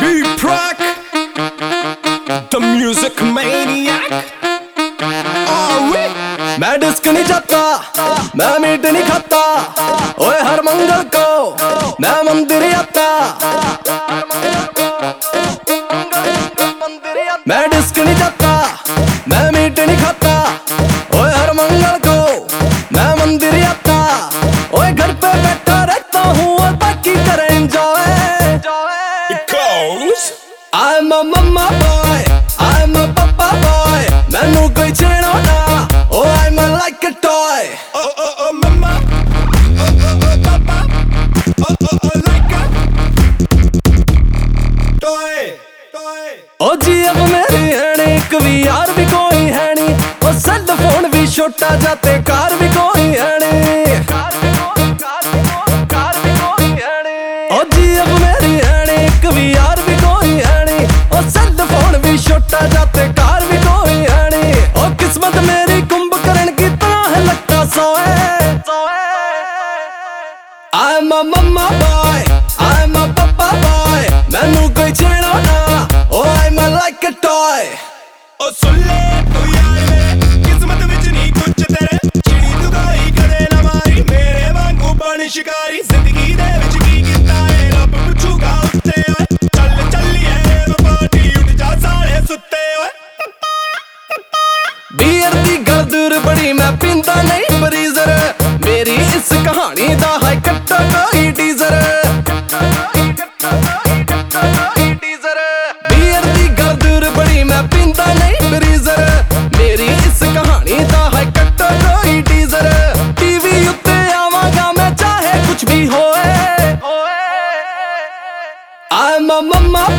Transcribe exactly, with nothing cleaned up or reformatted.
B-Prack, the music maniac. Are we? मैं disc नहीं जाता, मैं मीट नहीं खाता, ओए हर मंगल को मैं मंदिर आता। मैं डिस्क नहीं जाता, मैं मीट नहीं खाता, ओए हर मंगल को मैं मंदिर आता। ओए घर पे बैठा रहता हूँ और बाकी करे enjoy. Because I'm a mama boy, I'm a papa boy, मैनू कोई छेड़ो ना, oh I'm a like a toy। oh oh oh mama, oh oh oh papa, oh oh oh like a toy, toy। ओ जी अब मेरी है नी, एक भी यार भी कोई है नी, ओ सेल फोन भी छोटा जाते कार भी कोई है नी। ओ जी अब मेरी है नी, एक भी यार भी कोई है नी, ओ सेल फोन भी छोटा जाते कार भी कोई है नी। ओ किस्मत मेरी कुंभकर्ण की तरह है लगता सोए। I'm a mama boy, I'm a papa boy, मैनू कोई छेड़ो ना, oh I'm a like a toy। ओ सुन ले तू यार मेरे, किस्मत विच नहीं कुछ तेरे, चिड़ी तू कोई कदे ना मारी, मेरे वांगू बन शिकारी। जिंदगी दे विच की कीता है रब पुछूगा उत्ते ओए, चल चलिए पार्टी उठ जा सारे सुत्ते ओए। बीयर दी गल दूर बड़ी मैं पींदा नहीं बरीजर, मेरी इस कहानी दा है कट्टा कोई टीजर। बीयर दी गल दूर बड़ी मैं पींदा नहीं बरीजर, मेरी इस कहानी दा है कट्टा कोई टीजर। टीवी उत्ते आवांगा मैं चाहे कुछ भी होए। I'm a mama